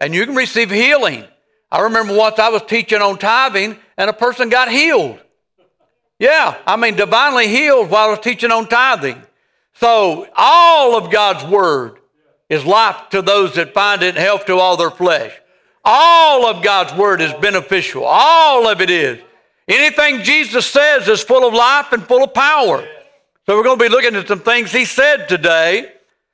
and you can receive healing. I remember once I was teaching on tithing, and a person got healed. Yeah, I mean, divinely healed while I was teaching on tithing. So all of God's word is life to those that find it, and health to all their flesh. All of God's word is beneficial. All of it is. Anything Jesus says is full of life and full of power. So we're going to be looking at some things he said today.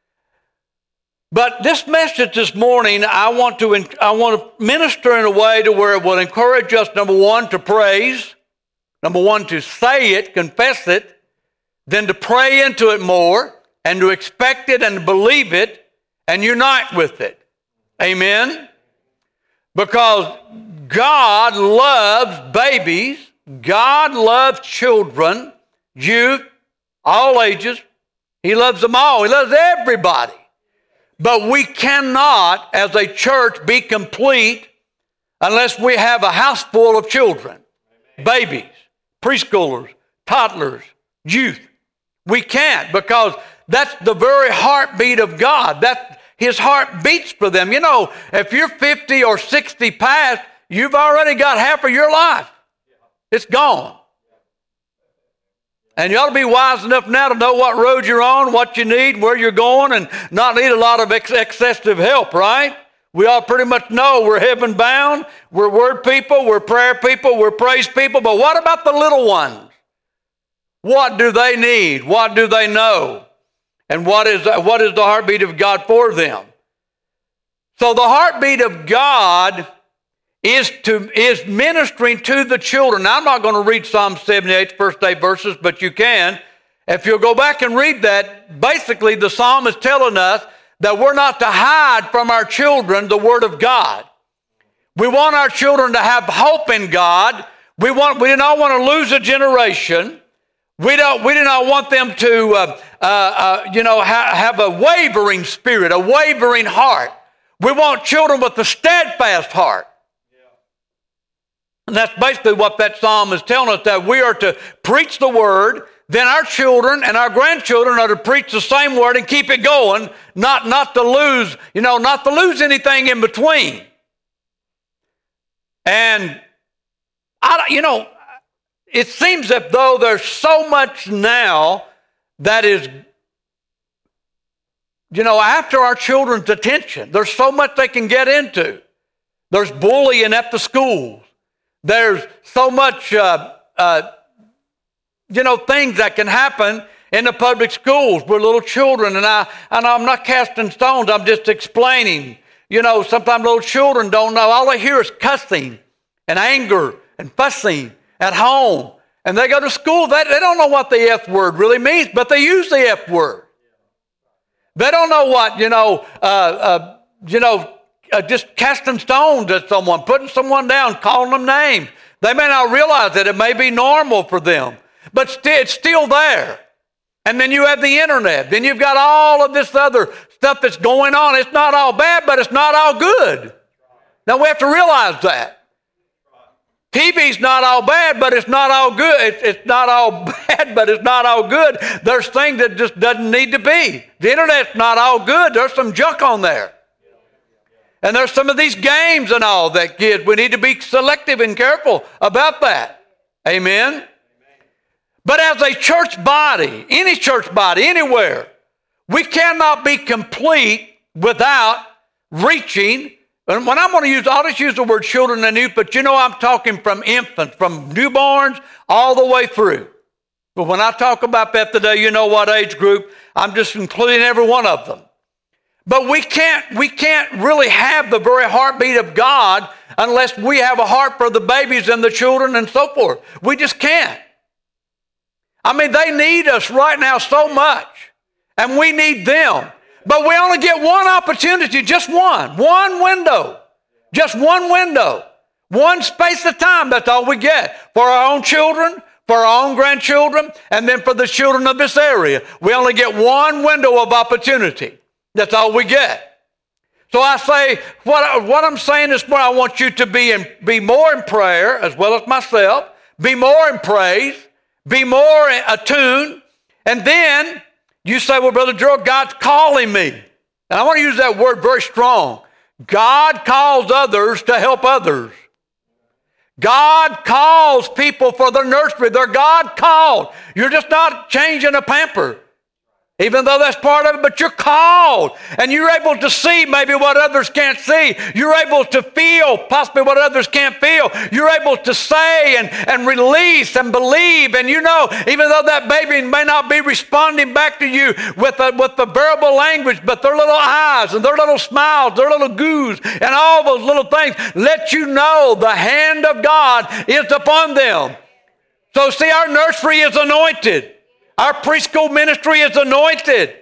But this message this morning, I want to minister in a way to where it will encourage us, number one, to praise. Number one, to say it, confess it. Then to pray into it more and to expect it and believe it and unite with it. Amen? Because God loves babies. God loves children, youth, all ages. He loves them all. He loves everybody. But we cannot, as a church, be complete unless we have a house full of children, babies, preschoolers, toddlers, youth. We can't, because that's the very heartbeat of God. His heart beats for them. You know, if you're 50 or 60 past, you've already got half of your life. It's gone. And you ought to be wise enough now to know what road you're on, what you need, where you're going, and not need a lot of excessive help, right? We all pretty much know we're heaven bound, we're word people, we're prayer people, we're praise people, but what about the little ones? What do they need? What do they know? And what is the heartbeat of God for them? So the heartbeat of God is ministering to the children. Now, I'm not going to read Psalm 78, first 8 verses, but you can. If you'll go back and read that, basically the psalm is telling us that we're not to hide from our children the word of God. We want our children to have hope in God. We do not want to lose a generation. We do not want them to have a wavering spirit, a wavering heart. We want children with a steadfast heart. And that's basically what that psalm is telling us, that we are to preach the word, then our children and our grandchildren are to preach the same word and keep it going, not to lose anything in between. And it seems as though there's so much now that is, after our children's attention. There's so much they can get into. There's bullying at the schools. There's so much, things that can happen in the public schools with little children. And I'm not casting stones. I'm just explaining. Sometimes little children don't know. All they hear is cussing and anger and fussing at home. And they go to school. They don't know what the F word really means, but they use the F word. They don't know what, just casting stones at someone, putting someone down, calling them names. They may not realize that it may be normal for them, but it's still there. And then you have the internet. Then you've got all of this other stuff that's going on. It's not all bad, but it's not all good. Now we have to realize that. TV's not all bad, but it's not all good. It's not all bad, but it's not all good. There's things that just doesn't need to be. The internet's not all good. There's some junk on there. And there's some of these games and all that, kids. We need to be selective and careful about that. Amen? But as a church body, any church body, anywhere, we cannot be complete without reaching. And when I'm going to use, I'll just use the word children and youth, but I'm talking from infants, from newborns all the way through. But when I talk about that today, you know what age group, I'm just including every one of them. But we can't really have the very heartbeat of God unless we have a heart for the babies and the children and so forth. We just can't. I mean, they need us right now so much, and we need them. But we only get one opportunity, just one window, just one window, one space of time. That's all we get for our own children, for our own grandchildren, and then for the children of this area. We only get one window of opportunity. That's all we get. So I say, what I'm saying this morning, I want you to be more in prayer, as well as myself, be more in praise, be more attuned, and then you say, well, Brother Gerald, God's calling me. And I want to use that word very strong. God calls others to help others. God calls people for the nursery. They're God called. You're just not changing a pamper, even though that's part of it, but you're called. And you're able to see maybe what others can't see. You're able to feel possibly what others can't feel. You're able to say and release and believe. And you know, even though that baby may not be responding back to you with the verbal language, but their little eyes and their little smiles, their little goos, and all those little things let you know the hand of God is upon them. So see, our nursery is anointed. Our preschool ministry is anointed.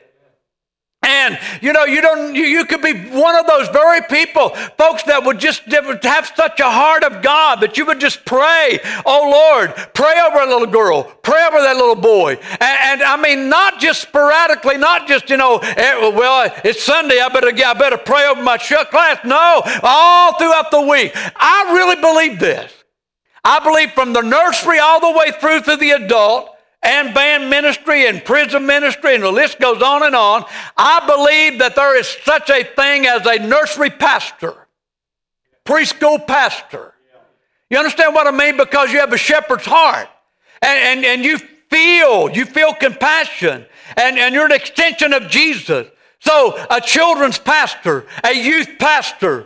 And, you know, you could be one of those very people, folks, that would just have such a heart of God that you would just pray, oh, Lord, pray over a little girl, pray over that little boy. And I mean, not just sporadically, not just, you know, well, it's Sunday, I better pray over my class. No, all throughout the week. I really believe this. I believe from the nursery all the way through to the adult, and band ministry and prison ministry, and the list goes on and on. I believe that there is such a thing as a nursery pastor, preschool pastor. You understand what I mean? Because you have a shepherd's heart, and you feel compassion, and you're an extension of Jesus. So a children's pastor, a youth pastor,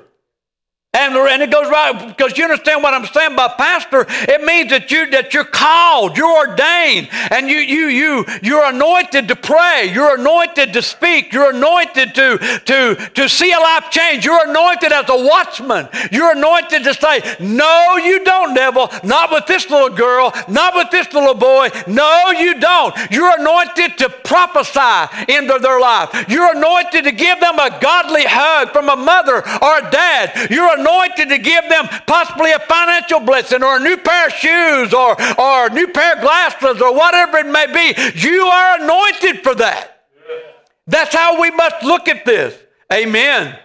and it goes right, because you understand what I'm saying by pastor. It means that you're called, you're ordained, and you're anointed to pray. You're anointed to speak. You're anointed to see a life change. You're anointed as a watchman. You're anointed to say, no, you don't, devil. Not with this little girl. Not with this little boy. No, you don't. You're anointed to prophesy into their life. You're anointed to give them a godly hug from a mother or a dad. You're anointed to give them possibly a financial blessing or a new pair of shoes or a new pair of glasses or whatever it may be. You are anointed for that. That's how we must look at this. Amen.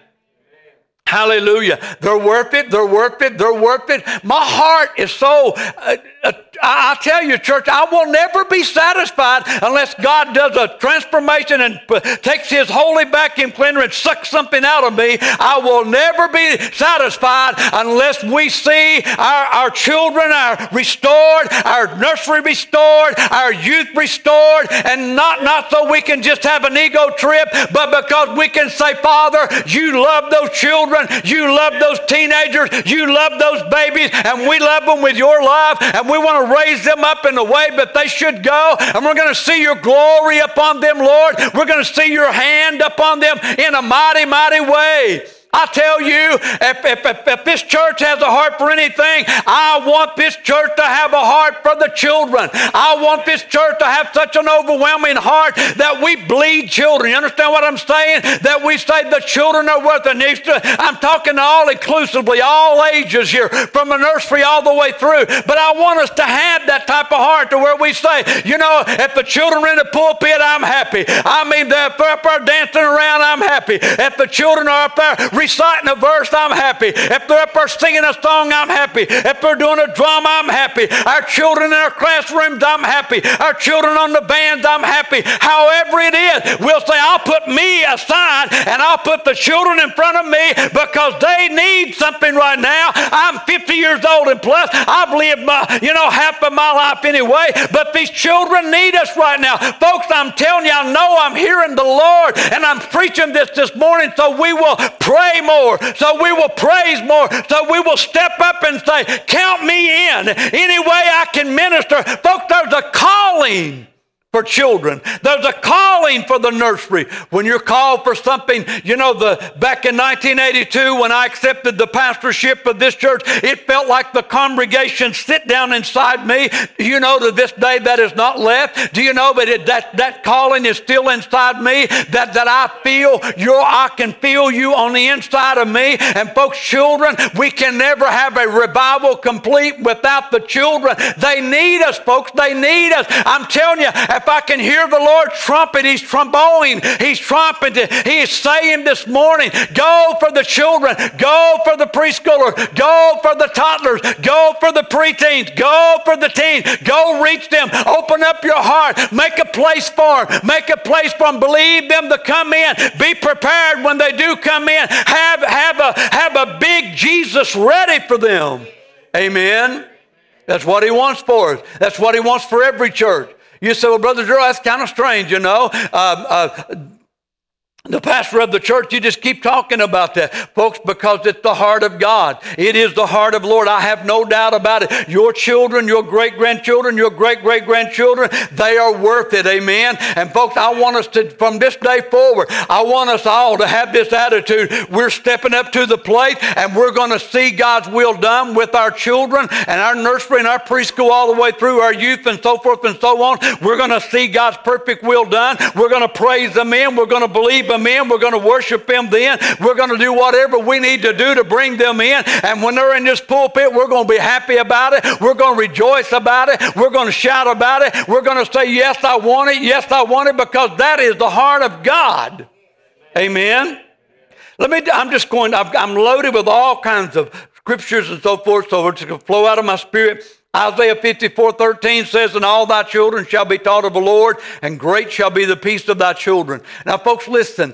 Hallelujah. They're worth it. They're worth it. They're worth it. My heart is so, I tell you, church, I will never be satisfied unless God does a transformation and takes his holy vacuum cleaner and sucks something out of me. I will never be satisfied unless we see our children are restored, our nursery restored, our youth restored, and not so we can just have an ego trip, but because we can say, Father, you love those children. You love those teenagers. You love those babies, and we love them with your love, and we want to raise them up in the way that they should go, and we're going to see your glory upon them, Lord. We're going to see your hand upon them in a mighty, mighty way. I tell you, if this church has a heart for anything, I want this church to have a heart for the children. I want this church to have such an overwhelming heart that we bleed children. You understand what I'm saying? That we say the children are worth an extra. I'm talking all inclusively, all ages here, from the nursery all the way through. But I want us to have that type of heart to where we say, you know, if the children are in the pulpit, I'm happy. I mean, if they're up there dancing around, I'm happy. If the children are up there reciting a verse, I'm happy. If they're up there singing a song, I'm happy. If they're doing a drama, I'm happy. Our children in our classrooms, I'm happy. Our children on the bands, I'm happy. However it is, we'll say, I'll put me aside and I'll put the children in front of me because they need something right now. I'm 50 years old and plus. I've lived half of my life anyway, but these children need us right now. Folks, I'm telling you, I know I'm hearing the Lord, and I'm preaching this morning, so we will pray more, so we will praise more, so we will step up and say, count me in any way I can minister. Folks, there's a calling for children. There's a calling for the nursery. When you're called for something, back in 1982 when I accepted the pastorship of this church, it felt like the congregation sit down inside me. To this day that is not left. Do you know that calling is still inside me? That I can feel you on the inside of me. And folks, children, we can never have a revival complete without the children. They need us, folks. They need us. I'm telling you, If I can hear the Lord trumpet, He's tromboning, He's trumpeting. He is saying this morning, go for the children, go for the preschoolers, go for the toddlers, go for the preteens, go for the teens, go reach them, open up your heart, make a place for them, make a place for them, believe them to come in, be prepared when they do come in, have a big Jesus ready for them. Amen. That's what He wants for us. That's what He wants for every church. You say, well, Brother Gerald, that's kind of strange, you know. The pastor of the church, you just keep talking about that, folks, because it's the heart of God. It is the heart of the Lord. I have no doubt about it. Your children, your great-grandchildren, your great-great-grandchildren, they are worth it, amen? And folks, I want us to, from this day forward, I want us all to have this attitude. We're stepping up to the plate, and we're going to see God's will done with our children and our nursery and our preschool all the way through our youth and so forth and so on. We're going to see God's perfect will done. We're going to praise Him in. We're going to believe Him in. We're going to worship Him then. We're going to do whatever we need to do to bring them in. And when they're in this pulpit, we're going to be happy about it. We're going to rejoice about it. We're going to shout about it. We're going to say, yes, I want it. Yes, I want it, because that is the heart of God. Amen. I'm loaded with all kinds of scriptures and so forth, so it's going to flow out of my spirit. Isaiah 54:13 says, and all thy children shall be taught of the Lord, and great shall be the peace of thy children. Now, folks, listen.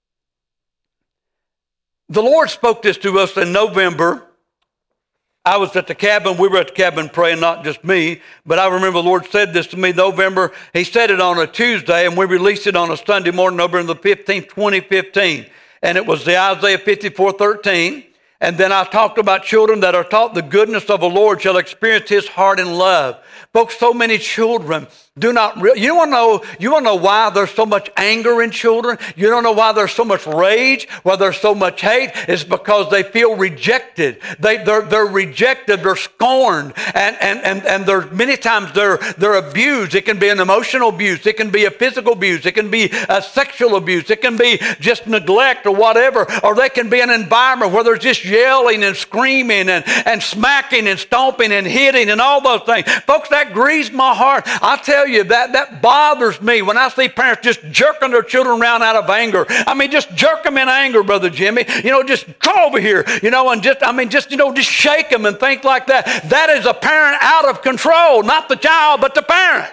The Lord spoke this to us in November. I was at the cabin. We were at the cabin praying, not just me, but I remember the Lord said this to me in November. He said it on a Tuesday, and we released it on a Sunday morning, November the 15th, 2015. And it was the Isaiah 54:13. And then I talked about children that are taught the goodness of the Lord shall experience His heart and love. Folks, so many children do not you want to know why there's so much anger in children? You don't know why there's so much rage, why there's so much hate? It's because they feel rejected. They're rejected, they're scorned, and they're many times they're abused. It can be an emotional abuse, it can be a physical abuse, it can be a sexual abuse, it can be just neglect or whatever, or they can be an environment where there's just yelling and screaming and smacking and stomping and hitting and all those things. Folks, that grieves my heart. I tell you, that bothers me when I see parents just jerking their children around out of anger. I mean, just jerk them in anger, Brother Jimmy. You know, just come over here, you know, and just shake them and things like that. That is a parent out of control, not the child, but the parent.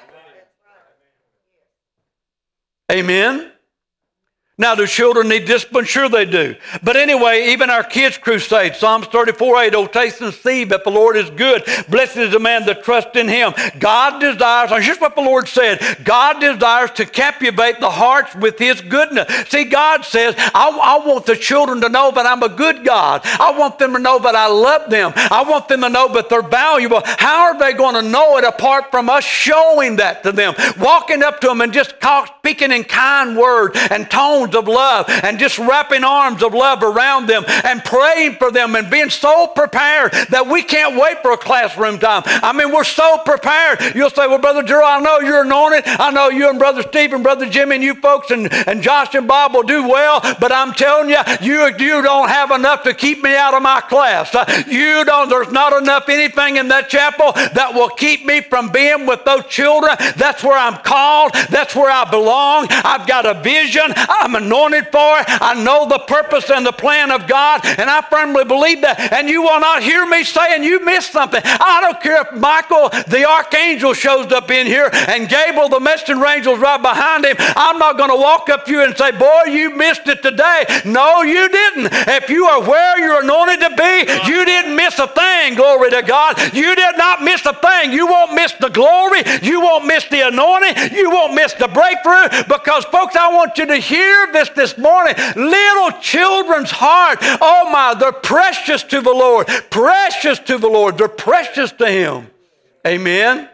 Amen. Now, do children need discipline? Sure they do. But anyway, even our kids' crusade, Psalms 34:8, oh, taste and see that the Lord is good. Blessed is the man that trusts in Him. God desires, and here's what the Lord said, God desires to captivate the hearts with His goodness. See, God says, I want the children to know that I'm a good God. I want them to know that I love them. I want them to know that they're valuable. How are they going to know it apart from us showing that to them? Walking up to them and just speaking in kind words and tones of love and just wrapping arms of love around them and praying for them and being so prepared that we can't wait for a classroom time. I mean, we're so prepared. You'll say, well, Brother Gerald, I know you're anointed. I know you and Brother Steve and Brother Jimmy and you folks and Josh and Bob will do well, but I'm telling you, you don't have enough to keep me out of my class. There's not enough anything in that chapel that will keep me from being with those children. That's where I'm called. That's where I belong. I've got a vision. I'm anointed for it. I know the purpose and the plan of God, and I firmly believe that. And you will not hear me saying you missed something. I don't care if Michael, the archangel, shows up in here and Gabriel, the messenger angel, is right behind him. I'm not going to walk up to you and say, boy, you missed it today. No, you didn't. If you are where you're anointed to be, you didn't miss a thing, glory to God. You did not miss a thing. You won't miss the glory. You won't miss the anointing. You won't miss the breakthrough, because, folks, I want you to hear this morning. Little children's heart, oh my, they're precious to the Lord. Precious to the Lord. They're precious to Him. Amen.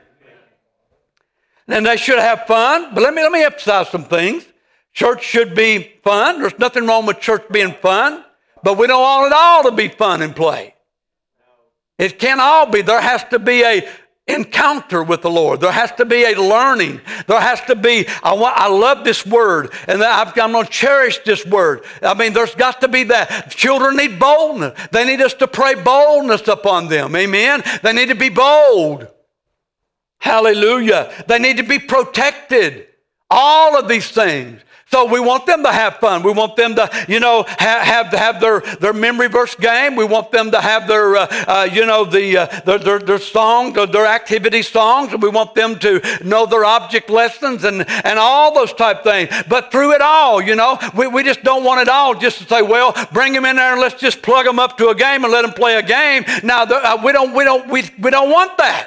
And they should have fun. But let me emphasize some things. Church should be fun. There's nothing wrong with church being fun. But we don't want it all to be fun and play. It can't all be. There has to be a encounter with the Lord. There has to be a learning. There has to be, I love this word, and I'm going to cherish this word. I mean, there's got to be that. Children need boldness. They need us to pray boldness upon them. Amen? They need to be bold. Hallelujah. They need to be protected. All of these things. So we want them to have fun. We want them to, have their memory verse game. We want them to have their songs, their activity songs. We want them to know their object lessons and all those type things. But through it all, we just don't want it all just to say, well, bring them in there and let's just plug them up to a game and let them play a game. Now we don't want that.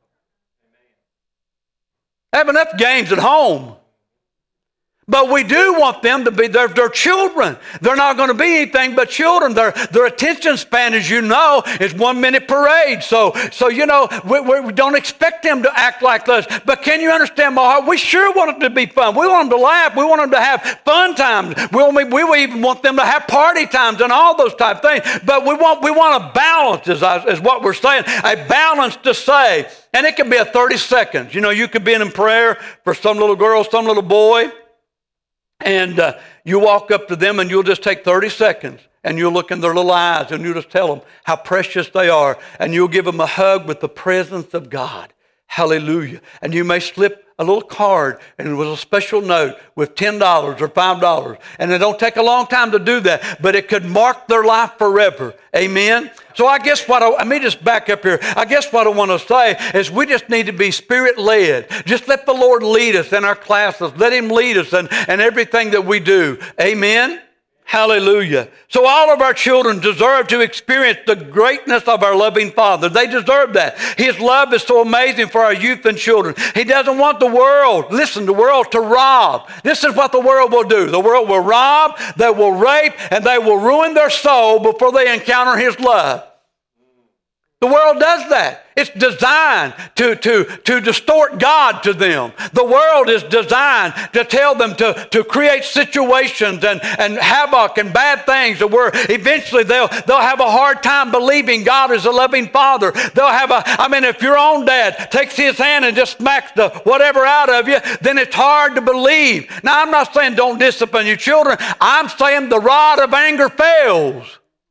I have enough games at home. But we do want them to be, they're children. They're not going to be anything but children. Their attention span, as you know, is 1 minute per age. So we don't expect them to act like us. But can you understand my heart? We sure want it to be fun. We want them to laugh. We want them to have fun times. We even want them to have party times and all those type of things. But we want a balance, is what we're saying. A balance to say. And it can be a 30 seconds. You could be in prayer for some little girl, some little boy. And you walk up to them and you'll just take 30 seconds and you'll look in their little eyes and you'll just tell them how precious they are. And you'll give them a hug with the presence of God. Hallelujah. And you may slip a little card and it was a special note with $10 or $5. And it don't take a long time to do that, but it could mark their life forever. Amen. So I guess let me just back up here. I guess what I want to say is we just need to be Spirit-led. Just let the Lord lead us in our classes. Let Him lead us in everything that we do. Amen. Hallelujah. So all of our children deserve to experience the greatness of our loving Father. They deserve that. His love is so amazing for our youth and children. He doesn't want the world to rob. This is what the world will do. The world will rob, they will rape, and they will ruin their soul before they encounter His love. The world does that. It's designed to distort God to them. The world is designed to tell them to create situations and havoc and bad things where eventually they'll have a hard time believing God is a loving Father. If your own dad takes his hand and just smacks the whatever out of you, then it's hard to believe. Now, I'm not saying don't discipline your children. I'm saying the rod of anger fails.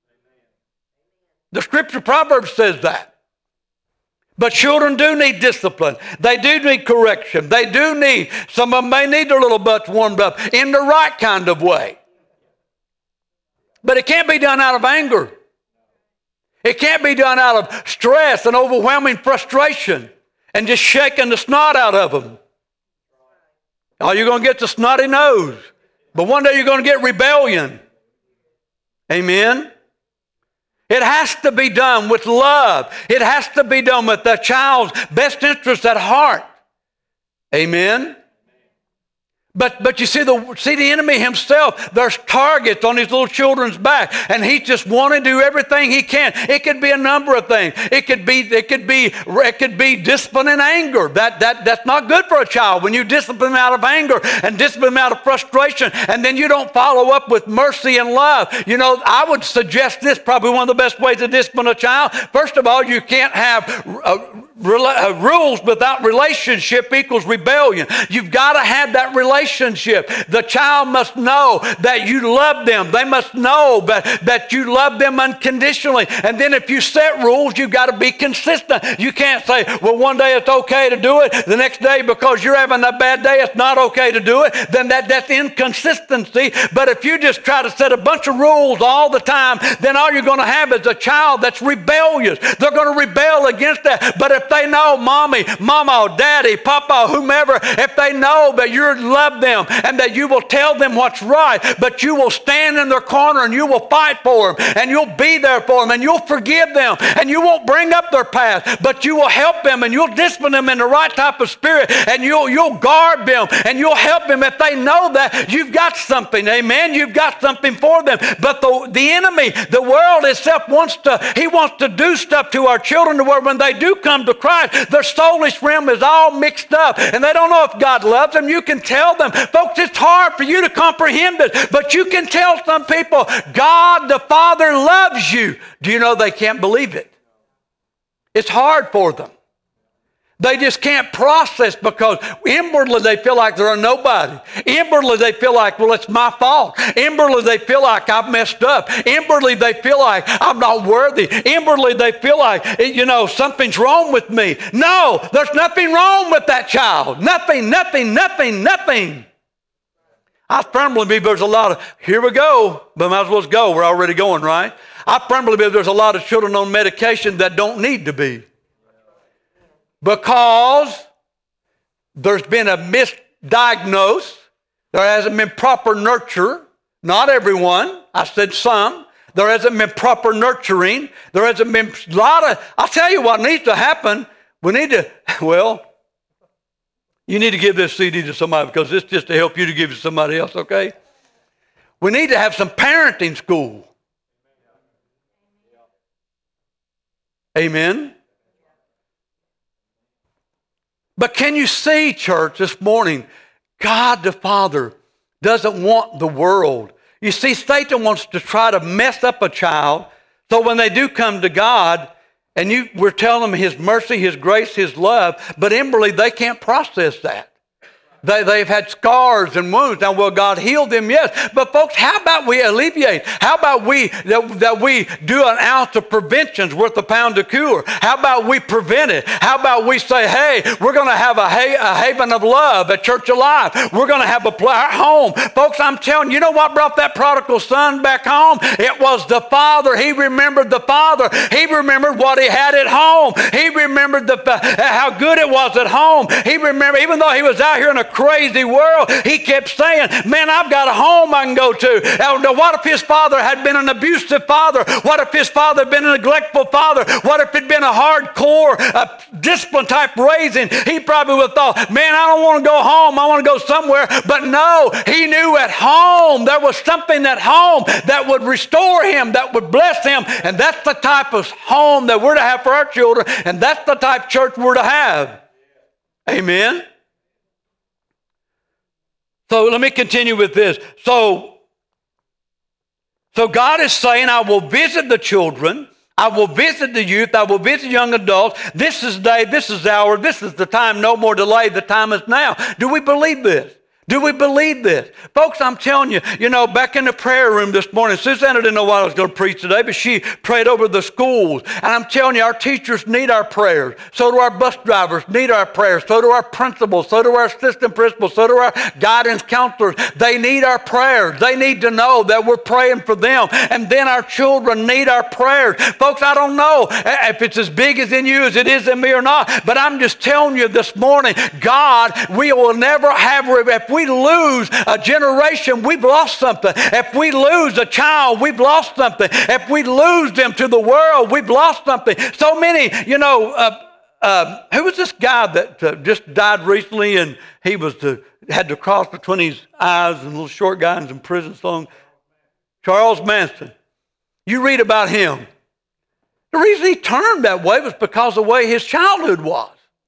The scripture Proverbs says that. But children do need discipline. They do need correction. They do need, some of them may need their little butts warmed up in the right kind of way. But it can't be done out of anger. It can't be done out of stress and overwhelming frustration and just shaking the snot out of them. Oh, you're going to get the snotty nose. But one day you're going to get rebellion. Amen. It has to be done with love. It has to be done with the child's best interest at heart. Amen. But you see the enemy himself, there's targets on his little children's back, and he just wants to do everything he can. It could be a number of things. It could be discipline and anger. That's not good for a child when you discipline them out of anger and discipline them out of frustration, and then you don't follow up with mercy and love. I would suggest this, probably one of the best ways to discipline a child. First of all, you can't have rules without relationship equals rebellion. You've got to have that relationship. The child must know that you love them. They must know that you love them unconditionally. And then if you set rules, you've got to be consistent. You can't say, well, one day it's okay to do it. The next day, because you're having a bad day, it's not okay to do it. Then that's inconsistency. But if you just try to set a bunch of rules all the time, then all you're going to have is a child that's rebellious. They're going to rebel against that. But if they know mama, daddy, papa, whomever, if they know that you love them and that you will tell them what's right, but you will stand in their corner and you will fight for them and you'll be there for them and you'll forgive them and you won't bring up their past, but you will help them and you'll discipline them in the right type of spirit and you'll guard them and you'll help them if they know that you've got something. Amen. You've got something for them. But the enemy, the world itself wants to do stuff to our children to where when they do come to Christ, their soulish realm is all mixed up and they don't know if God loves them. You can tell them, folks, it's hard for you to comprehend it, but you can tell some people, God the Father loves you. Do you know they can't believe it? It's hard for them. They just can't process because inwardly they feel like they're a nobody. Inwardly they feel like, well, it's my fault. Inwardly they feel like I've messed up. Inwardly they feel like I'm not worthy. Inwardly they feel like, something's wrong with me. No, there's nothing wrong with that child. Nothing, nothing, nothing, nothing. I firmly believe there's a lot of, here we go, but might as well go. We're already going, right? I firmly believe there's a lot of children on medication that don't need to be. Because there's been a misdiagnosis, there hasn't been proper nurture. Not everyone, I said some. There hasn't been proper nurturing. There hasn't been a lot of, I'll tell you what needs to happen. We need to, you need to give this CD to somebody because it's just to help you to give it to somebody else, okay? We need to have some parenting school. Amen? But can you see, church, this morning, God the Father doesn't want the world. You see, Satan wants to try to mess up a child so when they do come to God, and we're telling them His mercy, His grace, His love, but inwardly they can't process that. They've had scars and wounds. Now, will God heal them? Yes. But folks, how about we alleviate? How about that we do an ounce of prevention's worth a pound of cure? How about we prevent it? How about we say, hey, we're going to have a haven of love at Church Alive. We're going to have our home. Folks, I'm telling you, know what brought that prodigal son back home? It was the father. He remembered the father. He remembered what he had at home. He remembered how good it was at home. He remembered, even though he was out here in a crazy world, he kept saying, man, I've got a home I can go to. Now, what if his father had been an abusive father? What if his father had been a neglectful father? What if it had been a hardcore discipline type raising? He probably would have thought, man, I don't want to go home. I want to go somewhere. But no, he knew at home there was something at home that would restore him, that would bless him. And that's the type of home that we're to have for our children. And that's the type of church we're to have. Amen. So let me continue with this. So God is saying, I will visit the children. I will visit the youth. I will visit young adults. This is the day. This is the hour. This is the time. No more delay. The time is now. Do we believe this? Do we believe this? Folks, I'm telling you, back in the prayer room this morning, Susanna didn't know what I was going to preach today, but she prayed over the schools. And I'm telling you, our teachers need our prayers. So do our bus drivers need our prayers. So do our principals. So do our assistant principals. So do our guidance counselors. They need our prayers. They need to know that we're praying for them. And then our children need our prayers. Folks, I don't know if it's as big as in you as it is in me or not, but I'm just telling you this morning, God, we will never have, if we lose a generation, we've lost something. If we lose a child, we've lost something. If we lose them to the world, we've lost something. So many, who was this guy that just died recently, and he had the cross between his eyes, and a little short guy in prison so long? Charles Manson. You read about him. The reason he turned that way was because of the way his childhood was.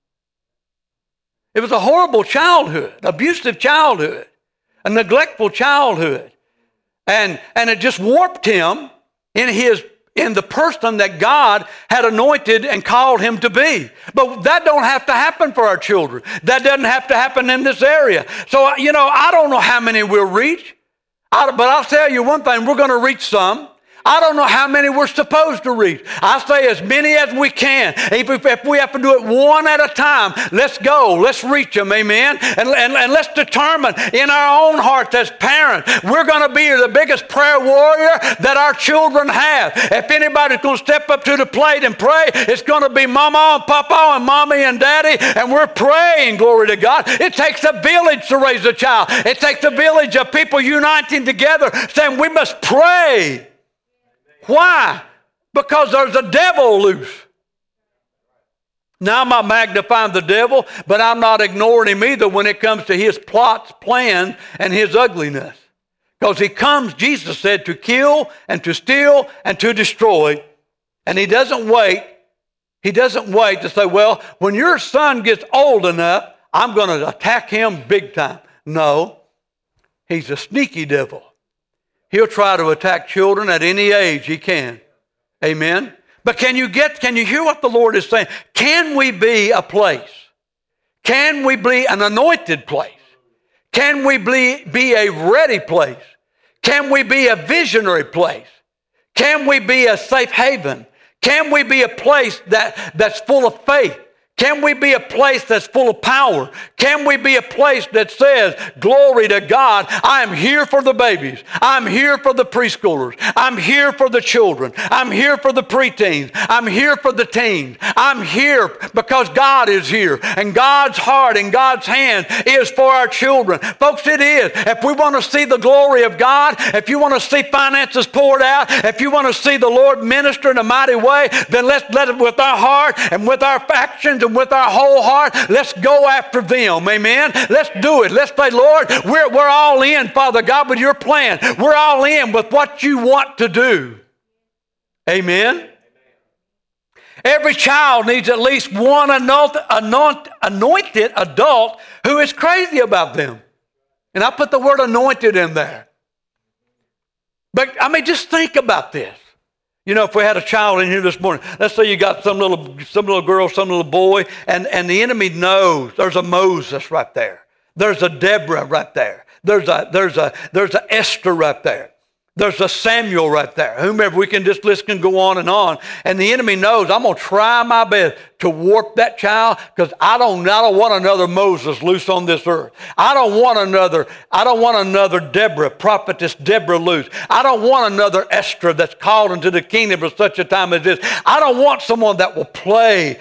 It was a horrible childhood, abusive childhood, a neglectful childhood. And it just warped him in the person that God had anointed and called him to be. But that don't have to happen for our children. That doesn't have to happen in this area. So, I don't know how many we'll reach. But I'll tell you one thing, we're going to reach some. I don't know how many we're supposed to reach. I say as many as we can. If we have to do it one at a time, let's go. Let's reach them, amen? And let's determine in our own hearts as parents, we're going to be the biggest prayer warrior that our children have. If anybody's going to step up to the plate and pray, it's going to be Mama and Papa and Mommy and Daddy, and we're praying, glory to God. It takes a village to raise a child. It takes a village of people uniting together saying we must pray. Why? Because there's a devil loose. Now, I'm not magnifying the devil, but I'm not ignoring him either when it comes to his plots, plans, and his ugliness. Because he comes, Jesus said, to kill and to steal and to destroy. And he doesn't wait. He doesn't wait to say, well, when your son gets old enough, I'm going to attack him big time. No, he's a sneaky devil. He'll try to attack children at any age he can. Amen? But can you hear what the Lord is saying? Can we be a place Can we be an anointed place? Can we be a ready place? Can we be a visionary place? Can we be a safe haven? Can we be a place that's full of faith? Can we be a place that's full of power? Can we be a place that says, glory to God, I am here for the babies. I'm here for the preschoolers. I'm here for the children. I'm here for the preteens. I'm here for the teens. I'm here because God is here. And God's heart and God's hand is for our children. Folks, it is. If we want to see the glory of God, if you want to see finances poured out, if you want to see the Lord minister in a mighty way, then let's let it with our heart and with our actions and with our whole heart, let's go after them. Amen. Let's do it. Let's say, Lord, we're all in, Father God, with your plan. We're all in with what you want to do. Amen. Every child needs at least one anointed adult who is crazy about them. And I put the word anointed in there. But I mean, just think about this. You know, if we had a child in here this morning, let's say you got some little girl, some little boy, and the enemy knows there's a Moses right there. There's a Deborah right there. There's a Esther right there. There's a Samuel right there. Whomever, we can just list can go on. And the enemy knows I'm going to try my best to warp that child because I don't want another Moses loose on this earth. I don't want another Deborah, prophetess Deborah loose. I don't want another Esther that's called into the kingdom for such a time as this. I don't want someone that will play.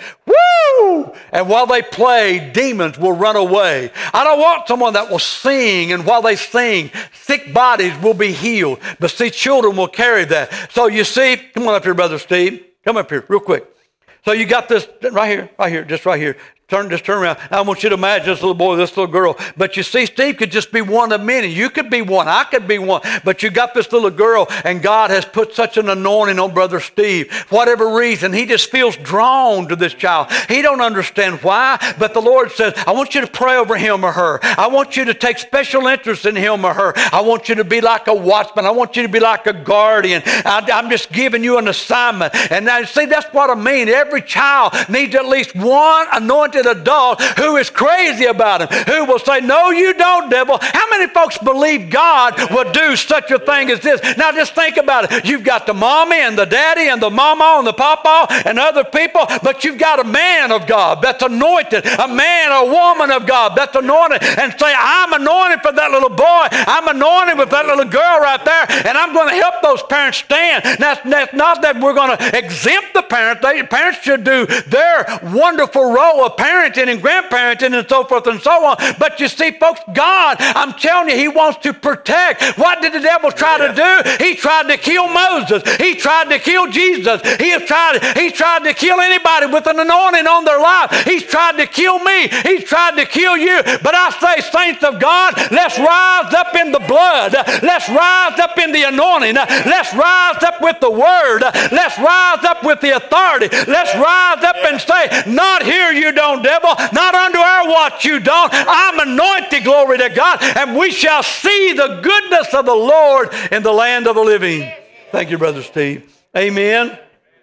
Woo! And while they play, demons will run away. I don't want someone that will sing, and while they sing, sick bodies will be healed. But see, children will carry that. So you see, come on up here, Brother Steve. Come up here real quick. So you got this right here, just right here. Just turn around. I want you to imagine this little boy, this little girl. But you see, Steve could just be one of many. You could be one. I could be one. But you got this little girl, and God has put such an anointing on Brother Steve. For whatever reason, he just feels drawn to this child. He don't understand why, but the Lord says, I want you to pray over him or her. I want you to take special interest in him or her. I want you to be like a watchman. I want you to be like a guardian. I'm just giving you an assignment. And now, see, that's what I mean. Every child needs at least one anointed adult who is crazy about him, who will say, no, you don't, devil. How many folks believe God will do such a thing as this? Now just think about it. You've got the mommy and the daddy and the mama and the papa and other people, but you've got a man of God that's anointed, a man or woman of God that's anointed, and say, I'm anointed for that little boy. I'm anointed with that little girl right there, and I'm going to help those parents stand. Now, that's not that we're going to exempt the parents. Parents should do their wonderful role of parenting and grandparenting and so forth and so on. But you see, folks, God, I'm telling you, he wants to protect. What did the devil try to do? He tried to kill Moses. He tried to kill Jesus. He tried to kill anybody with an anointing on their life. He's tried to kill me. He's tried to kill you. But I say, saints of God, let's rise up in the blood. Let's rise up in the anointing. Let's rise up with the word. Let's rise up with the authority. Let's rise up and say, not here you don't, devil. Not under our watch you don't. I'm anointed, glory to God, and we shall see the goodness of the Lord in the land of the living. Thank you, Brother Steve. Amen.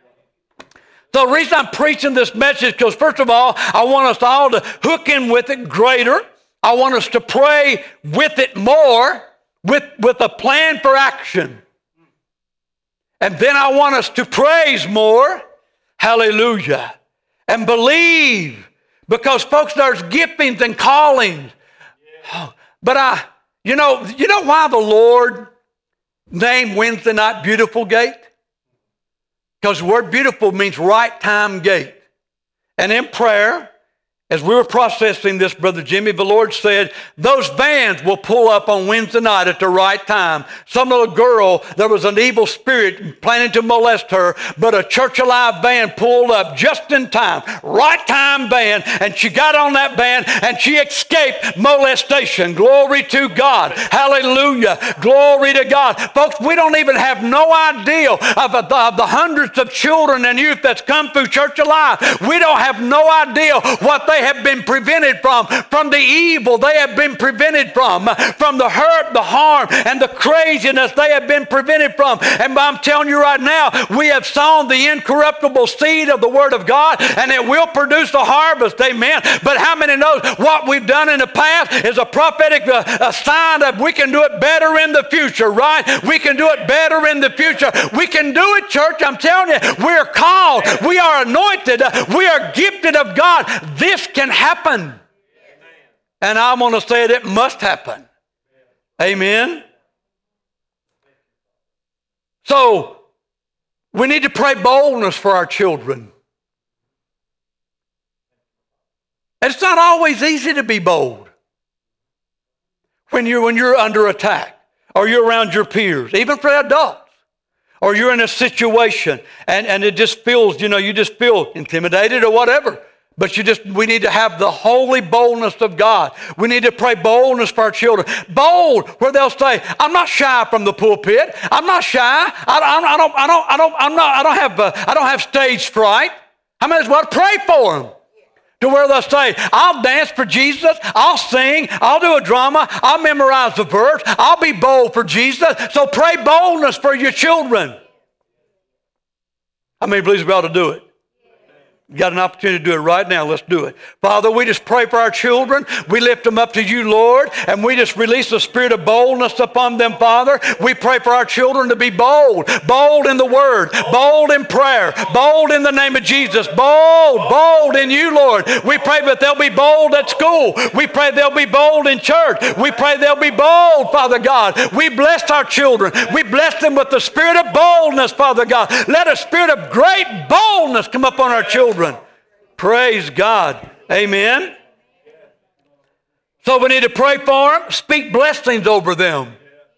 So the reason I'm preaching this message, because first of all, I want us all to hook in with it greater. I want us to pray with it more, with a plan for action. And then I want us to praise more. Hallelujah. And believe. Because, folks, there's giftings and callings. But you know why the Lord named Wednesday night Beautiful Gate? Because the word beautiful means right time gate. And in prayer, as we were processing this, Brother Jimmy, the Lord said, those vans will pull up on Wednesday night at the right time. Some little girl, there was an evil spirit planning to molest her, but a Church Alive van pulled up just in time. Right time van, and she got on that van, and she escaped molestation. Glory to God. Hallelujah. Glory to God. Folks, we don't even have no idea of the hundreds of children and youth that's come through Church Alive. We don't have no idea what they they have been prevented from the evil they have been prevented from the hurt, the harm, and the craziness they have been prevented from. And I'm telling you right now, we have sown the incorruptible seed of the Word of God, and it will produce a harvest. Amen. But how many knows what we've done in the past is a prophetic sign that we can do it better in the future, right? We can do it better in the future. We can do it, church. I'm telling you, we're called. We are anointed. We are gifted of God. This can happen. And I'm going to say it must happen. Amen. So, we need to pray boldness for our children. It's not always easy to be bold when you're under attack, or you're around your peers, even for adults, or you're in a situation and it just feels, you just feel intimidated or whatever. But we need to have the holy boldness of God. We need to pray boldness for our children. Bold, where they'll say, "I'm not shy from the pulpit. I'm not shy. I don't have stage fright." I might as well pray for them. To where they'll say, "I'll dance for Jesus. I'll sing. I'll do a drama. I'll memorize the verse. I'll be bold for Jesus." So pray boldness for your children. How many believes we ought to do it? You got an opportunity to do it right now. Let's do it. Father, we just pray for our children. We lift them up to you, Lord, and we just release the spirit of boldness upon them, Father. We pray for our children to be bold. Bold in the Word. Bold in prayer. Bold in the name of Jesus. Bold in you, Lord. We pray that they'll be bold at school. We pray they'll be bold in church. We pray they'll be bold, Father God. We bless our children. We bless them with the spirit of boldness, Father God. Let a spirit of great boldness come upon our children. Praise God. Amen. So we need to pray for them, speak blessings over them.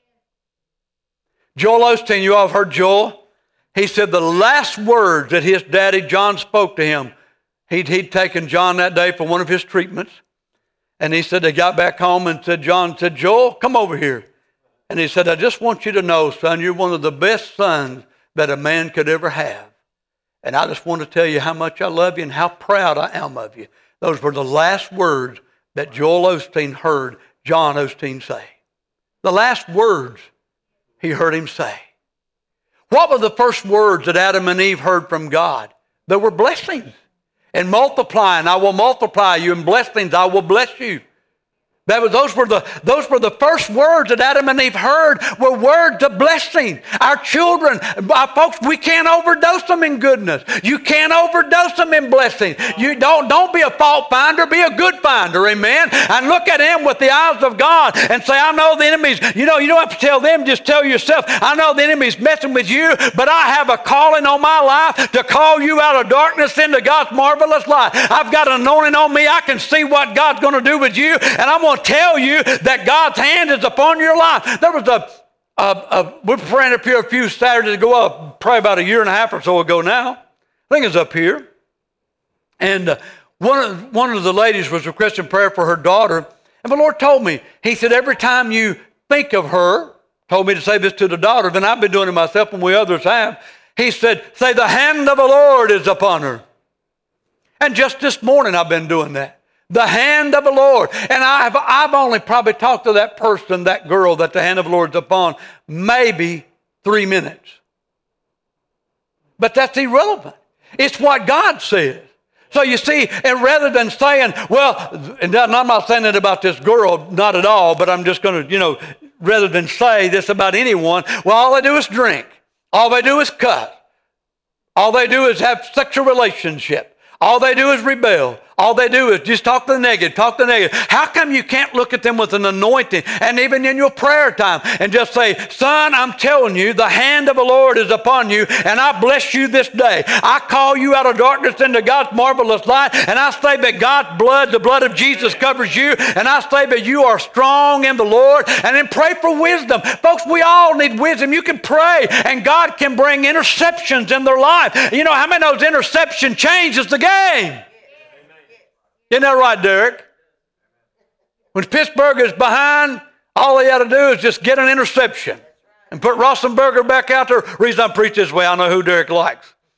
Joel Osteen, you all have heard Joel. He said the last words that his daddy John spoke to him, he'd taken John that day for one of his treatments. And he said they got back home and John said, "Joel, come over here." And he said, "I just want you to know, son, you're one of the best sons that a man could ever have. And I just want to tell you how much I love you and how proud I am of you." Those were the last words that Joel Osteen heard John Osteen say. The last words he heard him say. What were the first words that Adam and Eve heard from God? They were blessings. And multiplying, I will multiply you, and blessings, I will bless you. Those were the first words that Adam and Eve heard, were words of blessing. Our children, folks, we can't overdose them in goodness. You can't overdose them in blessing. You don't be a fault finder, be a good finder, amen? And look at them with the eyes of God and say, "I know the enemy's," you don't have to tell them, just tell yourself, "I know the enemy's messing with you, but I have a calling on my life to call you out of darkness into God's marvelous light. I've got an anointing on me. I can see what God's going to do with you, and I'm going to tell you that God's hand is upon your life." There was we were praying up here a few Saturdays ago, probably about a year and a half or so ago now. I think it's up here. And one of the ladies was requesting prayer for her daughter. And the Lord told me, he said, every time you think of her, told me to say this to the daughter, then I've been doing it myself and we others have. He said, say, "The hand of the Lord is upon her." And just this morning I've been doing that. The hand of the Lord. And I've only probably talked to that person, that girl that the hand of the Lord is upon, maybe 3 minutes. But that's irrelevant. It's what God says. So you see, and rather than saying, well, and I'm not saying it about this girl, not at all, but I'm just going to, rather than say this about anyone, well, all they do is drink. All they do is cuss. All they do is have sexual relationship. All they do is rebel. All they do is just talk the negative. How come you can't look at them with an anointing and even in your prayer time and just say, "Son, I'm telling you, the hand of the Lord is upon you, and I bless you this day. I call you out of darkness into God's marvelous light, and I say that God's blood, the blood of Jesus, covers you, and I say that you are strong in the Lord." And then pray for wisdom. Folks, we all need wisdom. You can pray, and God can bring interceptions in their life. You know how many knows interception changes the game? Isn't that right, Derek? When Pittsburgh is behind, all they got to do is just get an interception and put Rosenberger back out there. The reason I preach this way, I know who Derek likes.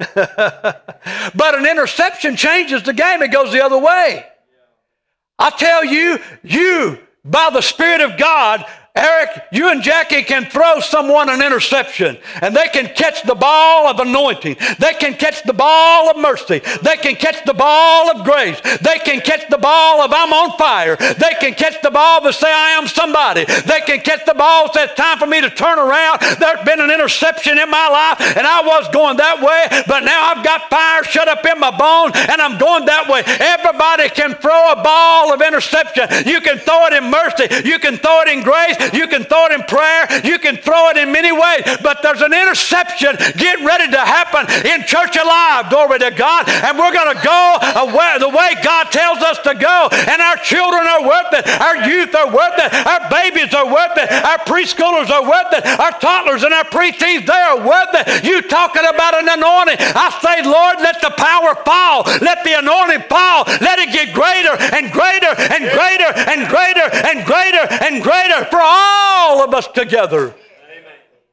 But an interception changes the game. It goes the other way. I tell you, by the Spirit of God, Eric, you and Jackie can throw someone an interception, and they can catch the ball of anointing. They can catch the ball of mercy. They can catch the ball of grace. They can catch the ball of I'm on fire. They can catch the ball to say I am somebody. They can catch the ball that it's time for me to turn around. There's been an interception in my life, and I was going that way, but now I've got fire shut up in my bones, and I'm going that way. Everybody can throw a ball of interception. You can throw it in mercy. You can throw it in grace. You can throw it in prayer. You can throw it in many ways. But there's an interception getting ready to happen in Church Alive. Glory to God. And we're going to go the way God tells us to go. And our children are worth it. Our youth are worth it. Our babies are worth it. Our preschoolers are worth it. Our toddlers and our preteens, they are worth it. You talking about an anointing. I say, Lord, let the power fall. Let the anointing fall. Let it get greater and greater and greater and greater and greater and greater for all of us together. Amen.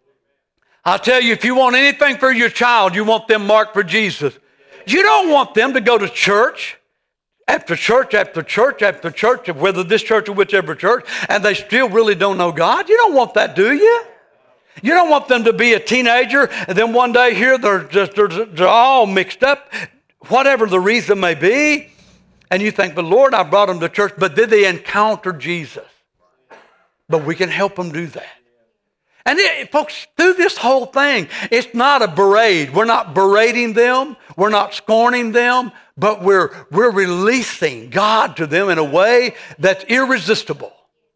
I tell you, if you want anything for your child, you want them marked for Jesus. You don't want them to go to church after church after church after church, whether this church or whichever church, and they still really don't know God. You don't want that, do you? You don't want them to be a teenager, and then one day here they're all mixed up, whatever the reason may be, and you think, but Lord, I brought them to church, but did they encounter Jesus? But we can help them do that. And folks, through this whole thing, it's not a berate. We're not berating them. We're not scorning them. But we're releasing God to them in a way that's irresistible.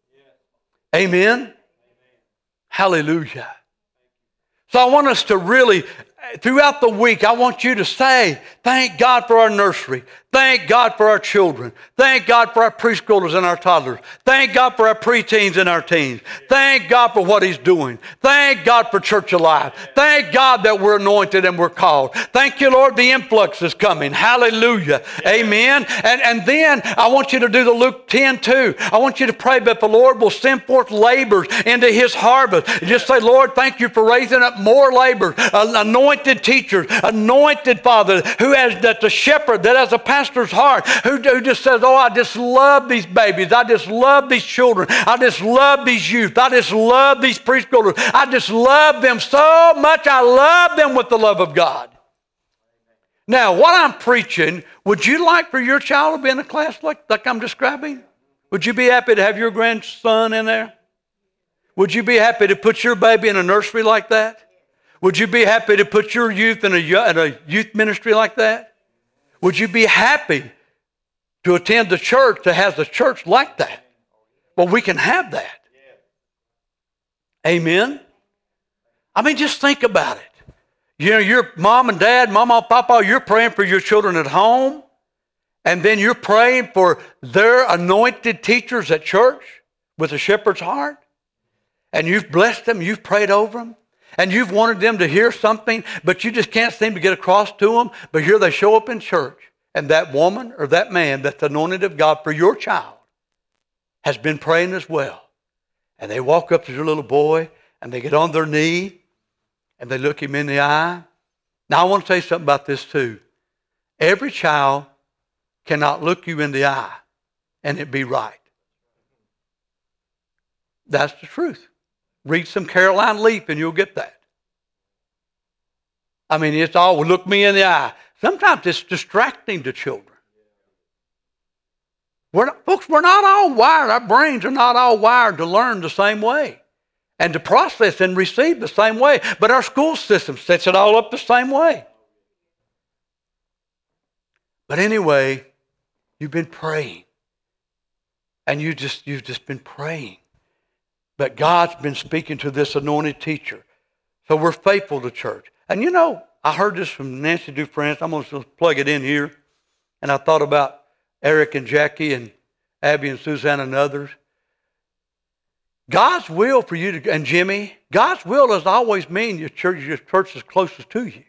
Amen? Hallelujah. So I want us to really, throughout the week, I want you to say, thank God for our nursery. Thank God for our children. Thank God for our preschoolers and our toddlers. Thank God for our preteens and our teens. Thank God for what He's doing. Thank God for Church Alive. Thank God that we're anointed and we're called. Thank you, Lord, the influx is coming. Hallelujah. Amen. And then I want you to do the Luke 10 too. I want you to pray that the Lord will send forth laborers into His harvest. Just say, Lord, thank you for raising up more laborers, anointed teachers, anointed Father, who has the shepherd that has a pastor's heart, who just says, oh, I just love these babies. I just love these children. I just love these youth. I just love these preschoolers. I just love them so much. I love them with the love of God. Now, what I'm preaching, would you like for your child to be in a class like I'm describing? Would you be happy to have your grandson in there? Would you be happy to put your baby in a nursery like that? Would you be happy to put your youth in a youth ministry like that? Would you be happy to attend the church that has a church like that? Well, we can have that. Amen? I mean, just think about it. You know, your mom and dad, mama, papa, you're praying for your children at home, and then you're praying for their anointed teachers at church with a shepherd's heart, and you've blessed them, you've prayed over them, and you've wanted them to hear something, but you just can't seem to get across to them. But here they show up in church, and that woman or that man that's anointed of God for your child has been praying as well. And they walk up to your little boy, and they get on their knee, and they look him in the eye. Now, I want to say something about this too. Every child cannot look you in the eye and it be right. That's the truth. Read some Caroline Leaf and you'll get that. I mean, it's all, look me in the eye. Sometimes it's distracting to children. Folks, we're not all wired. Our brains are not all wired to learn the same way and to process and receive the same way. But our school system sets it all up the same way. But anyway, you've been praying. And you've just been praying. But God's been speaking to this anointed teacher. So we're faithful to church. And you know, I heard this from Nancy Dufresne. I'm going to plug it in here. And I thought about Eric and Jackie and Abby and Suzanne and others. God's will for you to, and Jimmy, God's will does always mean your church is closest to you.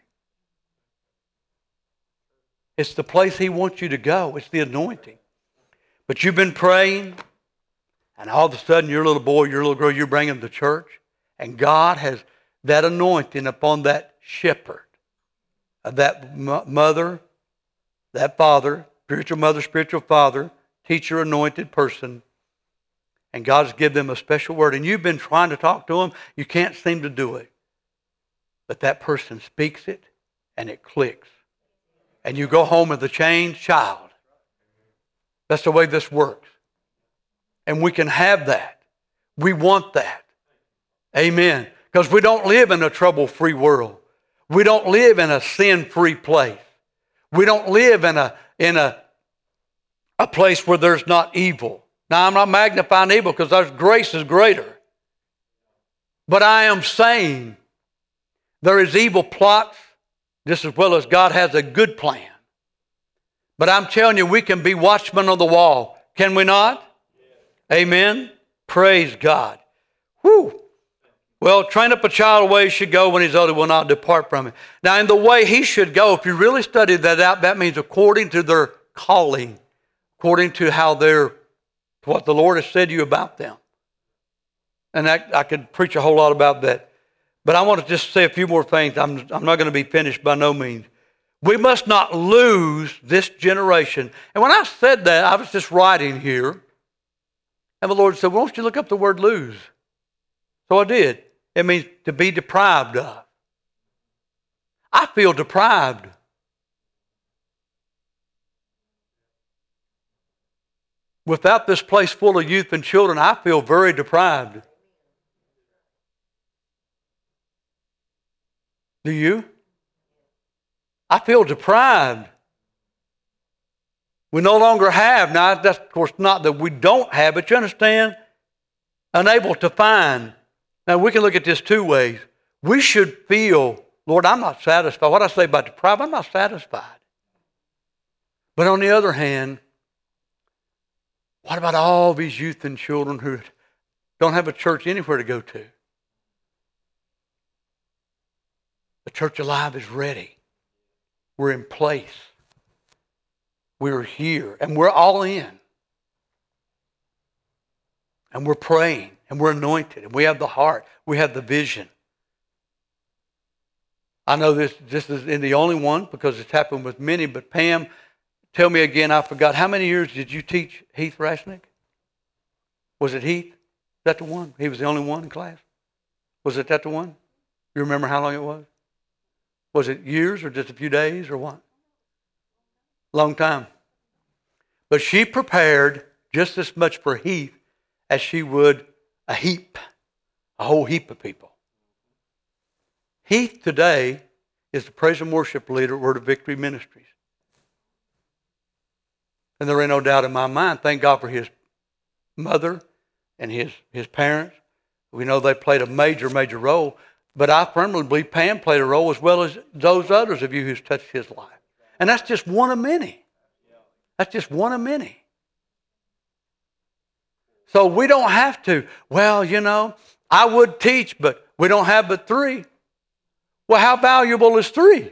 It's the place He wants you to go. It's the anointing. But you've been praying, and all of a sudden your little boy, your little girl, you bring them to church, and God has that anointing upon that shepherd. that mother, that father, spiritual mother, spiritual father, teacher, anointed person, and God's given them a special word, and you've been trying to talk to them, you can't seem to do it. But that person speaks it, and it clicks. And you go home with a changed child. That's the way this works. And we can have that. We want that. Amen. Because we don't live in a trouble-free world. We don't live in a sin-free place. We don't live in a place where there's not evil. Now, I'm not magnifying evil because our grace is greater. But I am saying there is evil plots just as well as God has a good plan. But I'm telling you, we can be watchmen on the wall. Can we not? Amen? Praise God. Whew. Well, train up a child the way he should go. When he's old, he will not depart from it. Now, in the way he should go, if you really study that out, that means according to their calling, according to how what the Lord has said to you about them. And I could preach a whole lot about that. But I want to just say a few more things. I'm not going to be finished by no means. We must not lose this generation. And when I said that, I was just writing here. And the Lord said, well, why don't you look up the word lose? So I did. It means to be deprived of. I feel deprived. Without this place full of youth and children, I feel very deprived. Do you? I feel deprived. We no longer have. Now, that's of course not that we don't have, but you understand? Unable to find. Now, we can look at this two ways. We should feel, Lord, I'm not satisfied. What I say about deprived, I'm not satisfied. But on the other hand, what about all these youth and children who don't have a church anywhere to go to? The church alive is ready. We're in place. We're here. And we're all in. And we're praying. And we're anointed. And we have the heart. We have the vision. I know this isn't the only one because it's happened with many. But Pam, tell me again, I forgot. How many years did you teach Heath Rashnick? Was it Heath? Is that the one? He was the only one in class? Was it that the one? You remember how long it was? Was it years or just a few days or what? Long time. But she prepared just as much for Heath as she would a whole heap of people. Heath today is the praise and worship leader at Word of Victory Ministries. And there ain't no doubt in my mind, thank God for his mother and his parents. We know they played a major, major role. But I firmly believe Pam played a role as well as those others of you who's touched his life. And that's just one of many. That's just one of many. So we don't have to, well, you know, I would teach, but we don't have but 3. Well, how valuable is 3?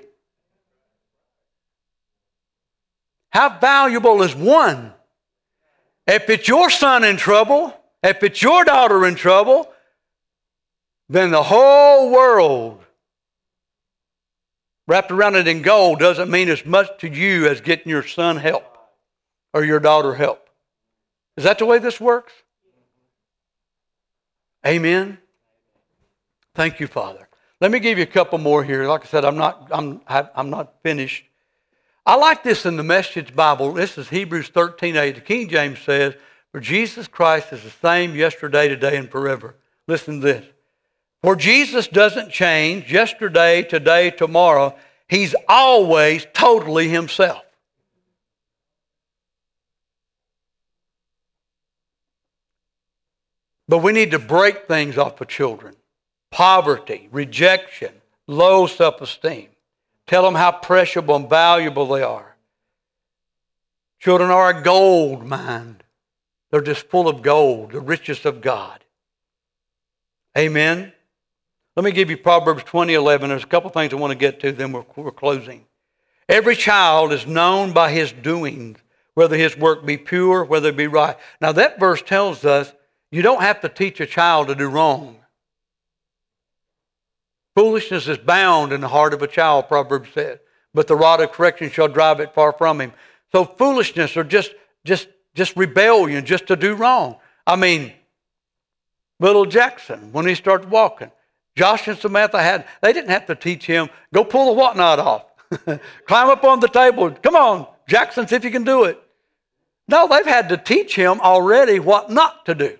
How valuable is 1? If it's your son in trouble, if it's your daughter in trouble, then the whole world wrapped around it in gold doesn't mean as much to you as getting your son help or your daughter help. Is that the way this works? Amen. Thank you, Father. Let me give you a couple more here. Like I said, I'm not finished. I like this in the Message Bible. This is Hebrews 13:8. The King James says, "For Jesus Christ is the same yesterday, today, and forever." Listen to this. For Jesus doesn't change yesterday, today, tomorrow. He's always totally himself. But we need to break things off of children. Poverty, rejection, low self-esteem. Tell them how precious and valuable they are. Children are a gold mine. They're just full of gold, the richest of God. Amen. Let me give you Proverbs 20:11. There's a couple things I want to get to, then we're closing. Every child is known by his doings, whether his work be pure, whether it be right. Now that verse tells us you don't have to teach a child to do wrong. Foolishness is bound in the heart of a child, Proverbs said. but the rod of correction shall drive it far from him. So foolishness or just rebellion, just to do wrong. I mean, little Jackson, when he started walking, Josh and Samantha they didn't have to teach him, go pull the whatnot off. Climb up on the table. Come on, Jackson, see if you can do it. No, they've had to teach him already what not to do.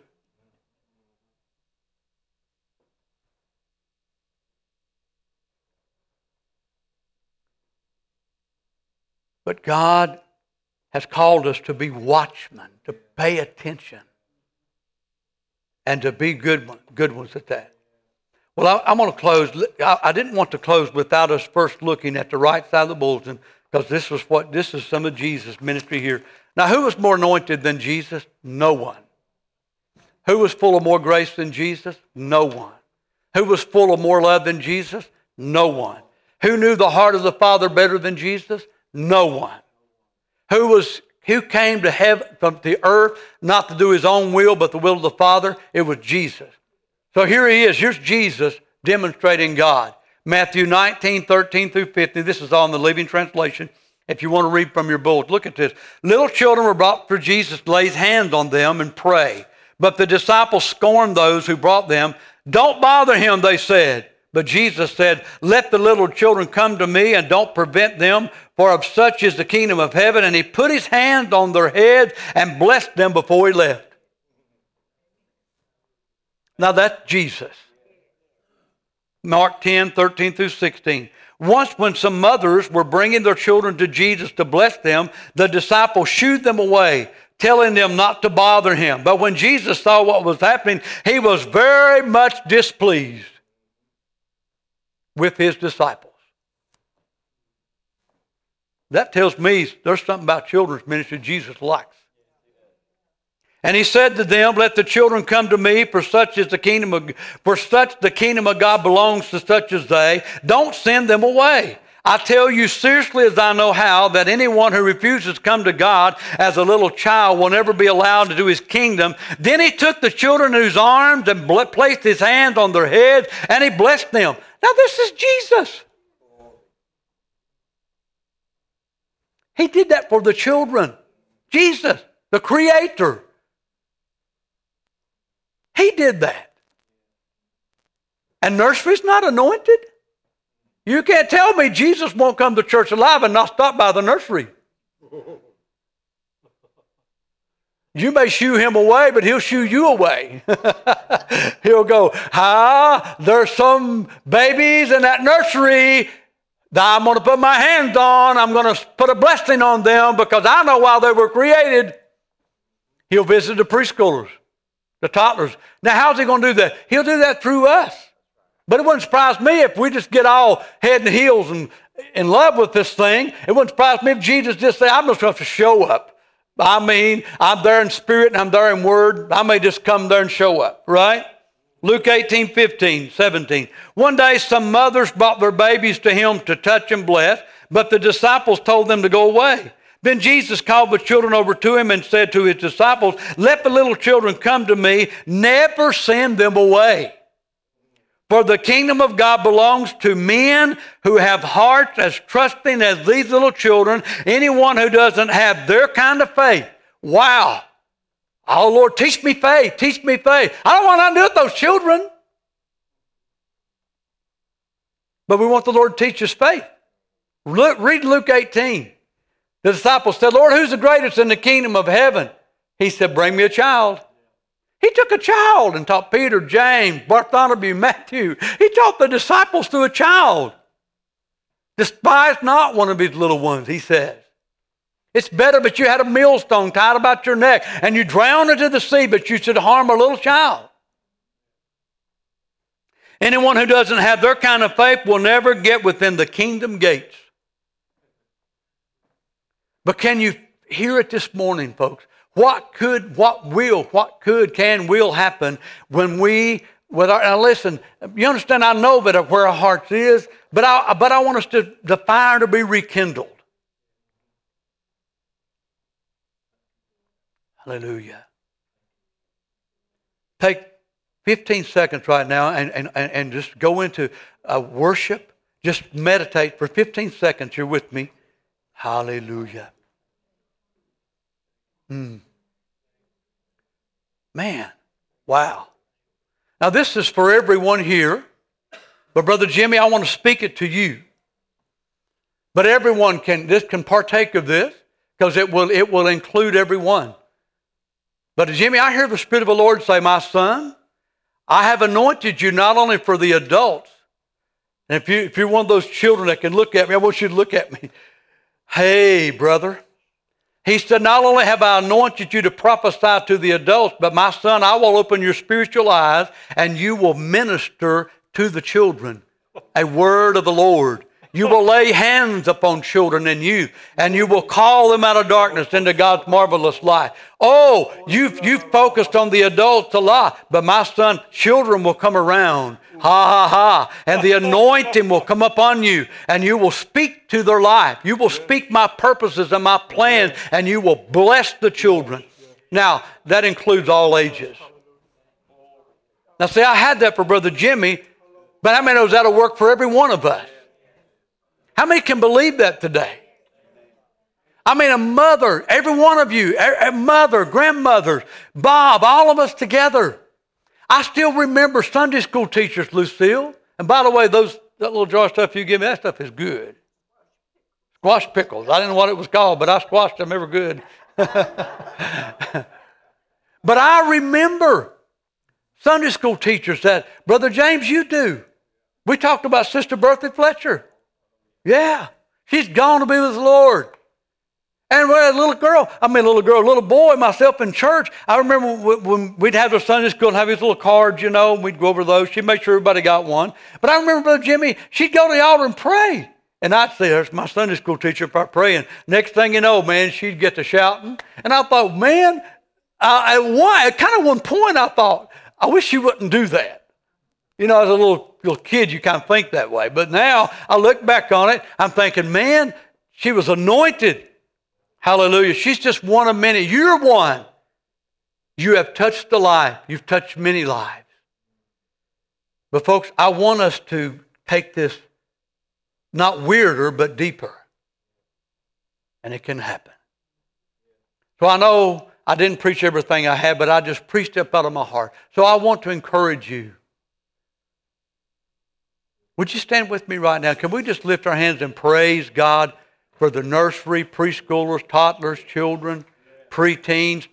But God has called us to be watchmen, to pay attention, and to be good ones at that. Well, I'm going to close. I didn't want to close without us first looking at the right side of the bulletin, because this is some of Jesus' ministry here. Now, who was more anointed than Jesus? No one. Who was full of more grace than Jesus? No one. Who was full of more love than Jesus? No one. Who knew the heart of the Father better than Jesus? No one. Who came to heaven from the earth not to do his own will but the will of the Father? It was Jesus. So here he is. Here's Jesus demonstrating God. Matthew 19:13 through 15. This is on the Living Translation. If you want to read from your bullet, look at this. Little children were brought for Jesus to lay his hands on them and pray. But the disciples scorned those who brought them. Don't bother him, they said. But Jesus said, let the little children come to me and don't prevent them, for of such is the kingdom of heaven. And he put his hands on their heads and blessed them before he left. Now that's Jesus. Mark 10:13 through 16. Once when some mothers were bringing their children to Jesus to bless them, the disciples shooed them away, telling them not to bother him. But when Jesus saw what was happening, he was very much displeased with his disciples. That tells me there's something about children's ministry Jesus likes. And he said to them, let the children come to me, for such the kingdom of God belongs to such as they. Don't send them away. I tell you seriously as I know how, that anyone who refuses to come to God as a little child will never be allowed to do his kingdom. Then he took the children in his arms and placed his hands on their heads, and he blessed them. Now this is Jesus. He did that for the children. Jesus, the Creator. He did that. And nursery's not anointed? You can't tell me Jesus won't come to church alive and not stop by the nursery. You may shoo him away, but he'll shoo you away. He'll go, there's some babies in that nursery that I'm going to put my hands on. I'm going to put a blessing on them because I know why they were created. He'll visit the preschoolers, the toddlers. Now, how's he going to do that? He'll do that through us. But it wouldn't surprise me if we just get all head and heels and in love with this thing. It wouldn't surprise me if Jesus just said, I'm just going to show up. I mean, I'm there in spirit and I'm there in word. I may just come there and show up, right? Luke 18:15, 17. One day some mothers brought their babies to him to touch and bless, but the disciples told them to go away. Then Jesus called the children over to him and said to his disciples, let the little children come to me, never send them away. For the kingdom of God belongs to men who have hearts as trusting as these little children. Anyone who doesn't have their kind of faith. Wow. Oh, Lord, teach me faith. Teach me faith. I don't want nothing to do with those children. But we want the Lord to teach us faith. Read Luke 18. The disciples said, Lord, who's the greatest in the kingdom of heaven? He said, bring me a child. He took a child and taught Peter, James, Bartholomew, Matthew. He taught the disciples through a child. Despise not one of his little ones, he says. It's better that you had a millstone tied about your neck and you drowned into the sea, but you should harm a little child. Anyone who doesn't have their kind of faith will never get within the kingdom gates. But can you hear it this morning, folks? What can, will happen when now listen, you understand, I know that where our hearts is, but I want us to, the fire to be rekindled. Hallelujah. Take 15 seconds right now and just go into worship. Just meditate for 15 seconds. You're with me. Hallelujah. Man. Wow. Now this is for everyone here. But Brother Jimmy, I want to speak it to you. But everyone can partake of this because it will include everyone. But Jimmy, I hear the Spirit of the Lord say, my son, I have anointed you not only for the adults. And if you're one of those children that can look at me, I want you to look at me. Hey, brother. He said, not only have I anointed you to prophesy to the adults, but my son, I will open your spiritual eyes and you will minister to the children. A word of the Lord. You will lay hands upon children and youth, and you will call them out of darkness into God's marvelous light. Oh, you've focused on the adults a lot, but my son, children will come around. Ha, ha, ha. And the anointing will come upon you, and you will speak to their life. You will speak my purposes and my plans, and you will bless the children. Now, that includes all ages. Now, see, I had that for Brother Jimmy, but how many knows that'll work for every one of us? How many can believe that today? I mean, a mother, every one of you, a mother, grandmothers, Bob, all of us together. I still remember Sunday school teachers, Lucille. And by the way, that little jar of stuff you give me, that stuff is good. Squash pickles. I didn't know what it was called, but I squashed them. They were good. But I remember Sunday school teachers that, Brother James, you do. We talked about Sister Bertha Fletcher. Yeah, she's gone to be with the Lord. And when a little boy, myself in church, I remember when we'd have the Sunday school and have these little cards, and we'd go over those. She'd make sure everybody got one. But I remember Brother Jimmy, she'd go to the altar and pray. And I'd say, there's my Sunday school teacher praying. Next thing you know, man, she'd get to shouting. And I thought, man, at one point I thought, I wish she wouldn't do that. As a little kid, you kind of think that way. But now I look back on it, I'm thinking, man, she was anointed. Hallelujah. She's just one of many. You're one. You have touched a life. You've touched many lives. But folks, I want us to take this not weirder, but deeper. And it can happen. So I know I didn't preach everything I had, but I just preached up out of my heart. So I want to encourage you. Would you stand with me right now? Can we just lift our hands and praise God for the nursery, preschoolers, toddlers, children, preteens,